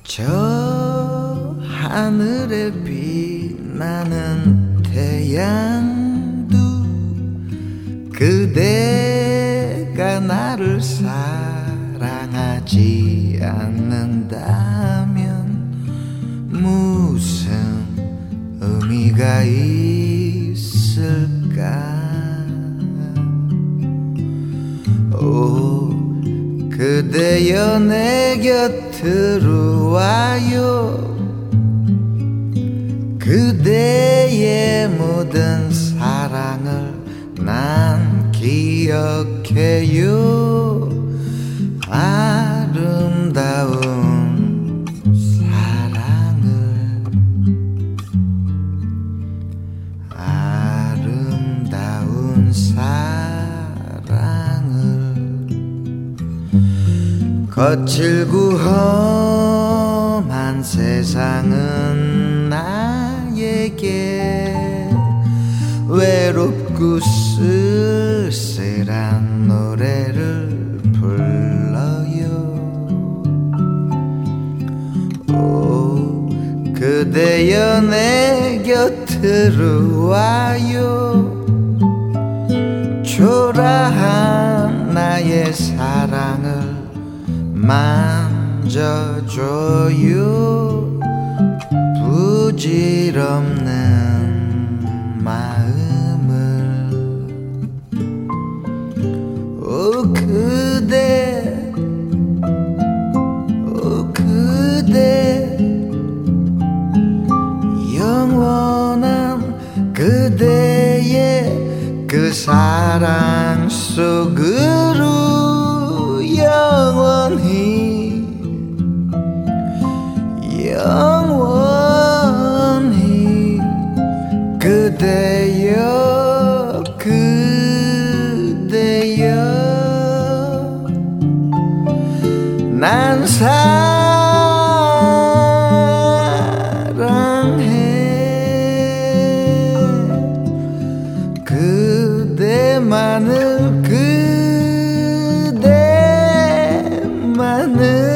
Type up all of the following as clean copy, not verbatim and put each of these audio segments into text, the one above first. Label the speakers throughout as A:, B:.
A: 저 하늘에 빛나는 태양도 그대가 나를 사랑하지 않는다면 무슨 의미가 있을까. 오 그대여 내 곁으로 와요. 그대의 모든 사랑을 난 기억해요. 아름다운 사랑을, 아름다운 사랑을. 거칠고 험한 세상은 나에게 외롭고 쓸쓸한 노래를 불러요. 오 그대여 내 곁으로 와요. 초라한 나의 사랑을 만져줘요. 부질없는 마음을. 오 그대, 오 그대, 영원한 그대의 그 사랑 속으로 영원히 영원히 그대여 그대여 난 사랑해 그대만을 그대만을.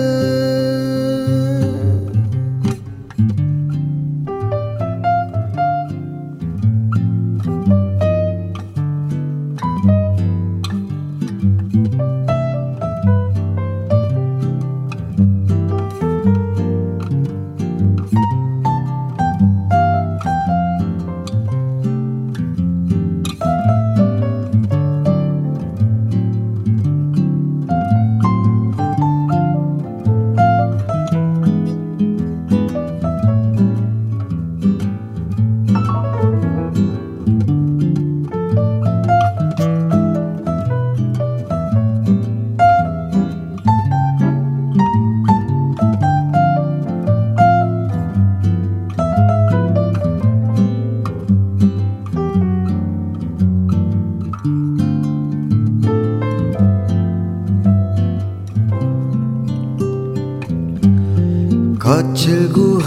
A: 거칠고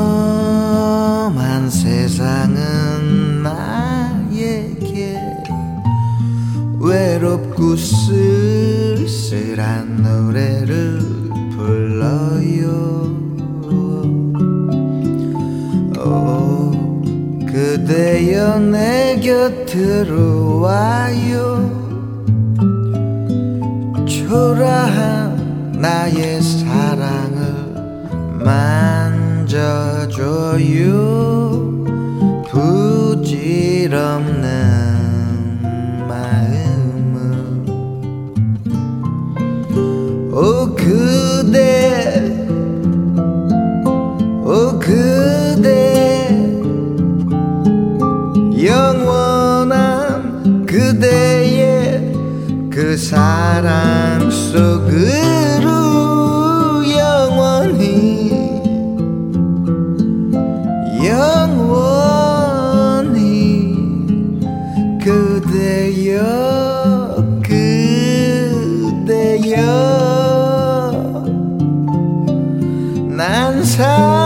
A: 험한 세상은 나에게 외롭고 쓸쓸한 노래를 불러요. 오 그대여 내 곁으로 와요. 초라한 나의 사랑을 만져줘요. 부질없는 마음을. 오 그대, 오 그대, 영원한 그대의 그 사랑 속으로 영원히 영원히 그대여 그대여 난